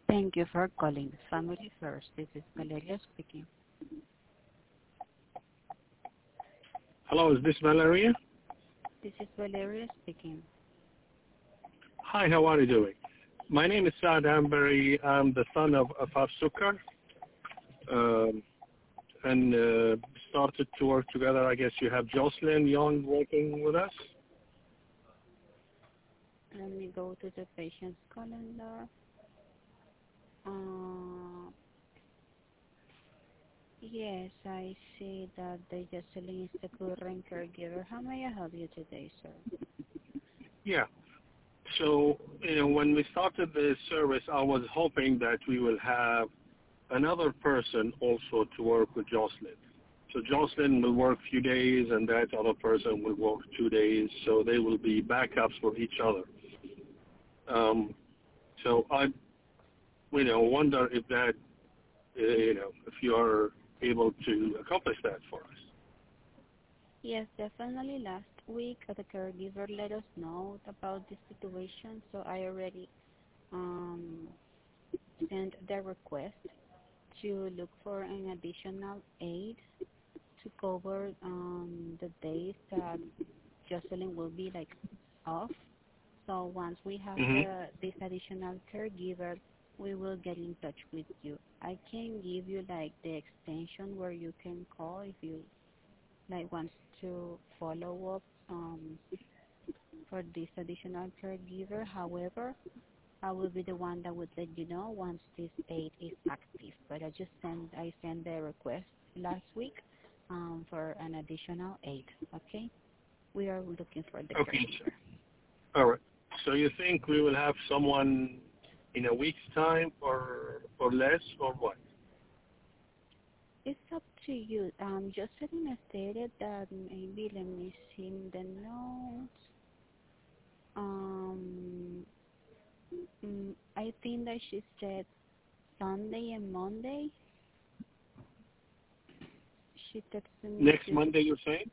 Thank you for calling Family First. This is Valeria speaking. Hello, is this Valeria? This is Valeria speaking. Hi, how are you doing? My name is Saad Ambery. I'm the son of Afaf Sukar, and started to work together. I guess you have Jocelyn Young working with us. Let me go to the patient's calendar. Yes, I see that the Jocelyn is the current caregiver. How may I help you today, sir? Yeah. So, when we started the service, I was hoping that we will have another person also to work with Jocelyn. So Jocelyn will work a few days, and that other person will work 2 days, so they will be backups for each other. So I, wonder if that, if you are able to accomplish that for us. Yes, definitely. Last week, the caregiver let us know about this situation, so I already sent the request to look for an additional aide to cover the days that Jocelyn will be off. So once we have this additional caregiver, we will get in touch with you. I can give you the extension where you can call if you want to follow up for this additional caregiver. However, I will be the one that would let you know once this aid is active. But I sent the request last week for an additional aid. Okay, we are looking for the caregiver. All right. So you think we will have someone in a week's time or less, or what? It's up to you. Jocelyn stated that maybe, let me see the notes. I think that she said Sunday and Monday. She texted me. Next Monday, you're saying?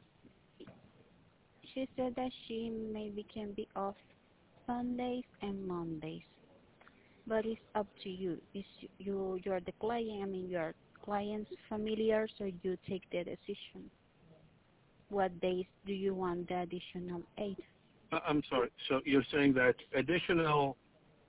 She said that she maybe can be off Sundays and Mondays. But it's up to you. You're the client. I mean, you're client's familiar, so you take the decision. What days do you want the additional aid? I'm sorry. So you're saying that additional,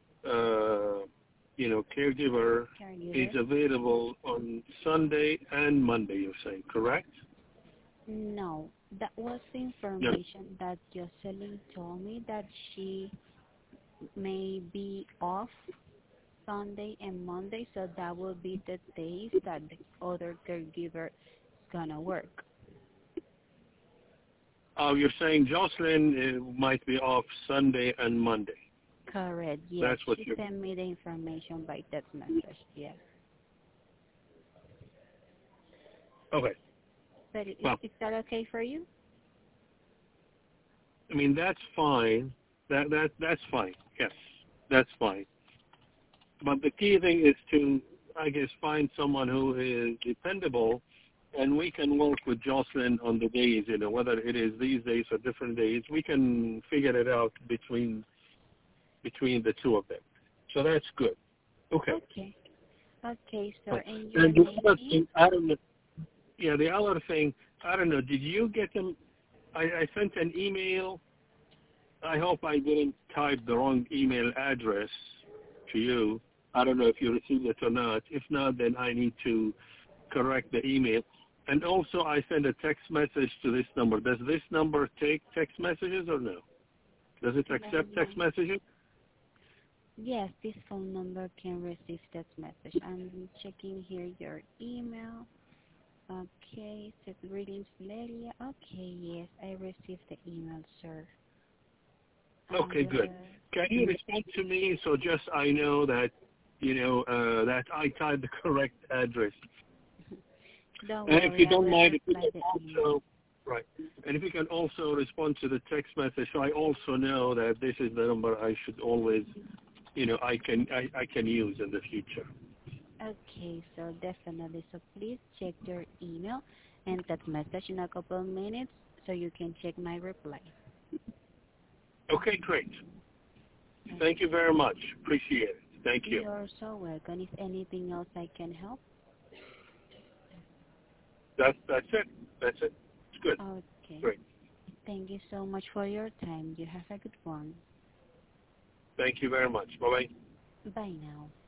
caregiver is available on Sunday and Monday, you're saying, correct? No, that was the information that Jocelyn told me, that she may be off Sunday and Monday, so that will be the days that the other caregiver is going to work. Oh, you're saying Jocelyn might be off Sunday and Monday. Correct, yes. That's what she sent me the information by text message, yes. Okay. But is that okay for you? I mean, that's fine. That's fine. Yes, that's fine. But the key thing is to, I guess, find someone who is dependable, and we can work with Jocelyn on the days, whether it is these days or different days. We can figure it out between the two of them. So that's good. Okay. Okay, sir. And the other thing, I don't know. Yeah, the other thing, I don't know. Did you get them? I sent an email. I hope I didn't type the wrong email address to you. I don't know if you received it or not. If not, then I need to correct the email. And also, I sent a text message to this number. Does this number take text messages or no? Does it accept text messages? Yes, this phone number can receive text message. I'm checking here your email. Okay, says greetings, Valeria. Okay, yes, I received the email, sir. Okay, good. Can you respond to me so just I know that, that I typed the correct address? Don't and worry, if you don't mind, if you can also, right, and if you can also respond to the text message, so I also know that this is the number I should always, I can use in the future. Okay, so definitely. So please check your email and text message in a couple of minutes so you can check my reply. Okay, great. Thank you very much. Appreciate it. Thank you. You're so welcome. Is anything else I can help? That's it. That's it. It's good. Okay. Great. Thank you so much for your time. You have a good one. Thank you very much. Bye-bye. Bye now.